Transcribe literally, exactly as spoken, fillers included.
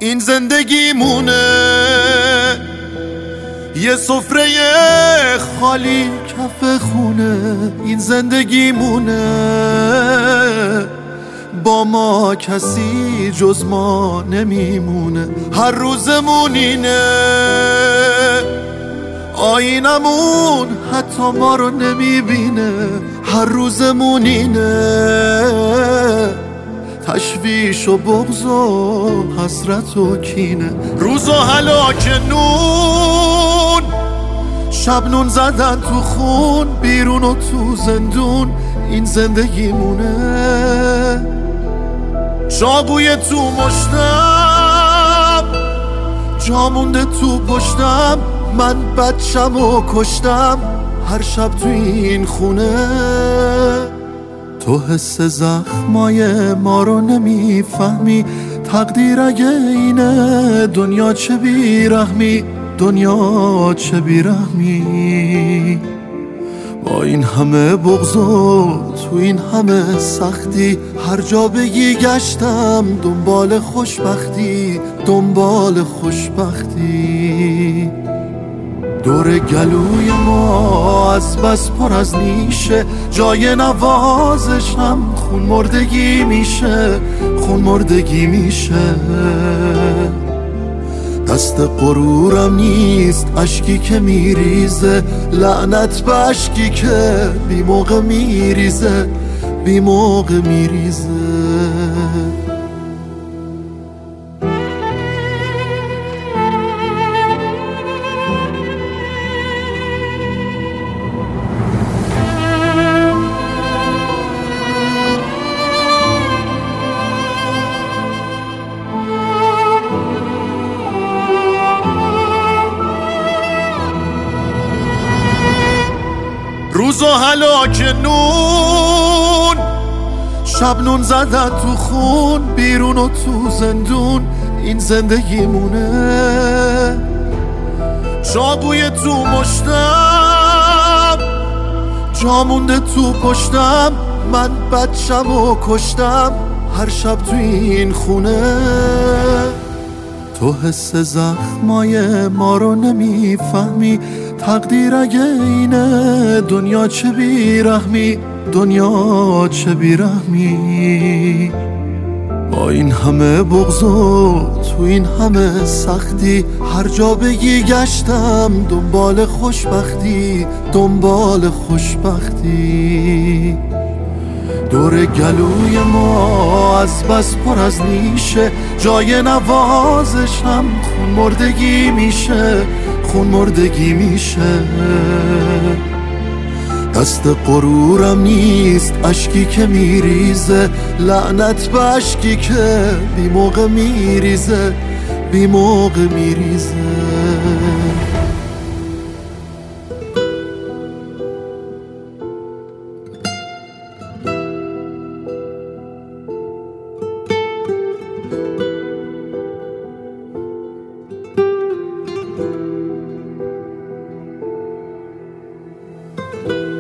این زندگیمونه، یه سفره خالی کف خونه. این زندگیمونه، با ما کسی جز ما نمیمونه. هر روزمون اینه، آینمون حتی ما رو نمیبینه. هر روزمون اینه، تشویش و بغض و حسرت و کینه. روز و هلاک نون، شب نون زدن تو خون، بیرون و تو زندون. این زندگیمونه، چاقوی تو مشتم، جا مونده تو پشتم. من بچم و کشتم هر شب تو این خونه. تو حس زخمای ما رو نمیفهمی، تقدیر اگه اینه دنیا چه بیرحمی، دنیا چه بیرحمی. با این همه بغض و تو این همه سختی، هر جا بگی گشتم دنبال خوشبختی، دنبال خوشبختی. دور گلوی ما از بس پر از نیشه، جای نوازشم خون مردگی میشه، خون مردگی میشه. دست غرورم نیست اشکی که میریزه، لعنت به اشکی که بی موقع میریزه، بی موقع میریزه. روز و هلاک نون، شب نون زدن تو خون، بیرون و تو زندون. این زندگیمونه، چاقوی تو مشتم، جا مونده تو پشتم. من بچم و کشتم هر شب تو این خونه. تو حس زخمای ما رو نمیفهمی، تقدیر اگه اینه دنیا چه بیرحمی، دنیا چه بیرحمی. با این همه بغض و تو این همه سختی، هر جا بگی گشتم دنبال خوشبختی، دنبال خوشبختی. دور گلوی ما از بس پر از نیشه، جای نوازشم خون مردگی میشه، خون مردگی میشه. دست غرورم نیست اشکی که میریزه، لعنت به اشکی که بی موقع میریزه، بی موقع میریزه. you